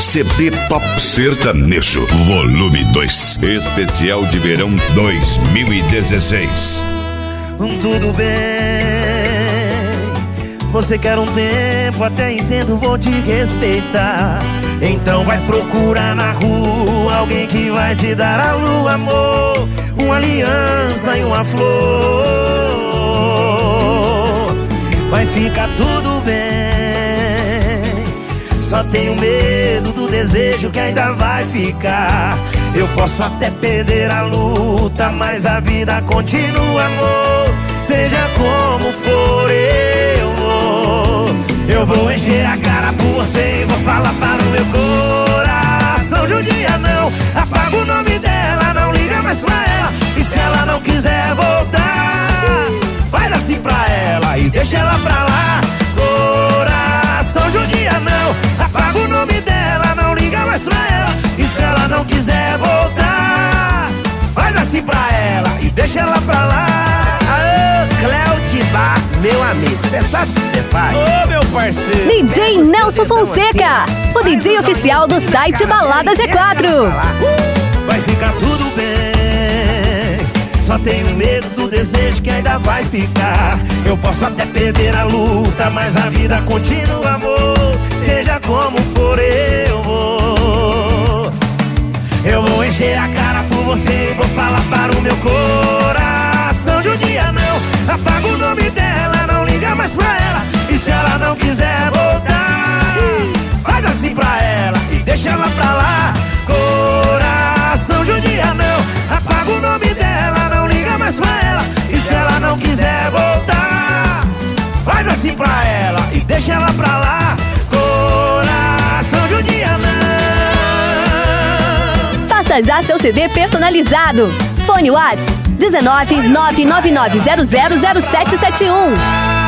CD Top Sertanejo, volume 2, especial de verão 2016. Tudo bem, você quer um tempo, até entendo, vou te respeitar. Então vai procurar na rua alguém que vai te dar a lua, amor, uma aliança e uma flor. Vai ficar tudo bem, só tenho medo do desejo que ainda vai ficar. Eu posso até perder a luta, mas a vida continua, amor. Seja como for, eu vou encher a cara por você e vou falar para o meu coração. De um dia não, apaga o nome dela, não liga mais pra ela. E se ela não quiser voltar, faz assim pra ela e deixa ela pra lá. Coração, de um dia não, apaga o nome dela, não liga mais pra ela. E se ela não quiser voltar, faz assim pra ela e deixa ela pra lá. Cléo Bar, meu amigo, cê sabe o que cê faz. Ô, meu parceiro, DJ Nelson Fonseca, o DJ oficial do site Balada G4. Vai ficar tudo bem, só tenho medo do desejo que ainda vai ficar. Eu posso até perder a luta, mas a vida continua, amor. Seja como for, eu vou encher a cara por você e vou falar para o meu coração. De um dia não, apaga o nome dela, não liga mais pra ela. E se ela não quiser voltar, faz assim pra ela e deixa ela pra lá. Coração, de um dia não, apaga o nome dela, não liga mais pra ela. E se ela não quiser voltar, faz assim pra ela e deixa ela pra lá. Coração, de um dia não. Faça já seu CD personalizado. Fone WhatsApp 19 999000771.